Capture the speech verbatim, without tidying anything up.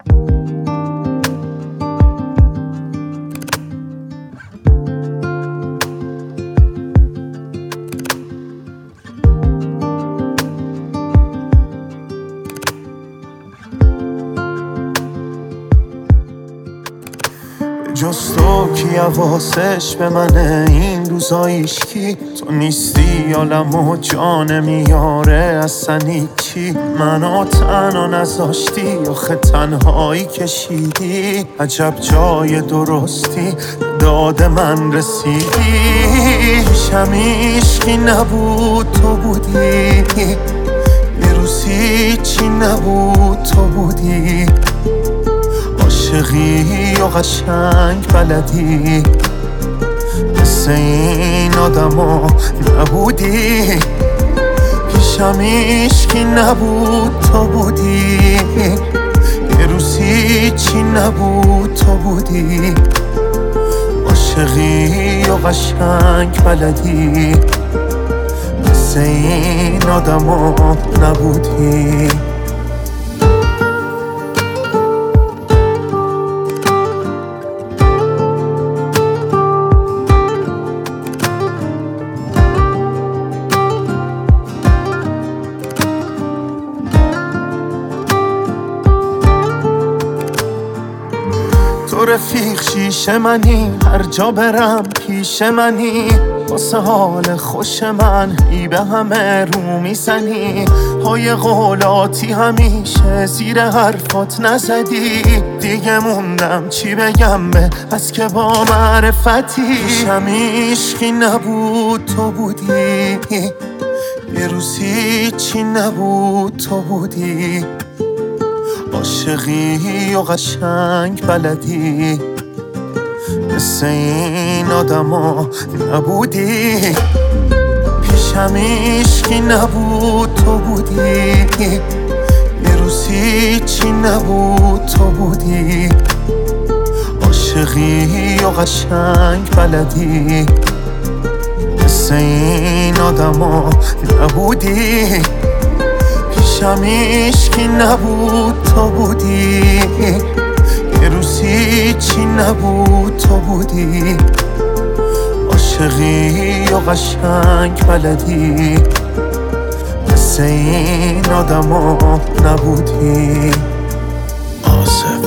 جز تو کی حواسش به منه این روزا هیچکی؟ تو نیستی عالم و جان میاره اصلا هیچی. منو تنها نذاشتی آخه تنهایی کشیدی. عجب جای درستی داد من رسیدی. پیشم هیچکی نبود تو بودی، یه روز هیچی نبود تو بودی. عاشقی و قشنگ بلدی، مثل این آدما نبودی. پیشم هیچکی نبود تو بودی، یه روز هیچی نبود تو بودی. عاشقی و قشنگ بلدی، مثل این آدما نبودی. تو رفیق شیشه منی، هر جا برم پیش منی. واسه حال خوش من ای به همه رو میزنی. های قولاتی همیشه زیر حرفات نزدی. دیگه موندم چی بگم به از که با معرفتی. پیشم هیچکی نبود تو بودی، یه روز هیچی نبود تو بودی. عاشقی و قشنگ بلدی، مثل این آدما نبودی. پیشم هیچکی نبود تو بودی، یه روز هیچی نبود تو بودی. عاشقی و قشنگ بلدی، مثل این آدما نبودی. پیشم هیچکی نبود تو بودی، یه روز هیچی نبود تو بودی. عاشقی و قشنگ بلدی، مثل این آدما نبودی. آصف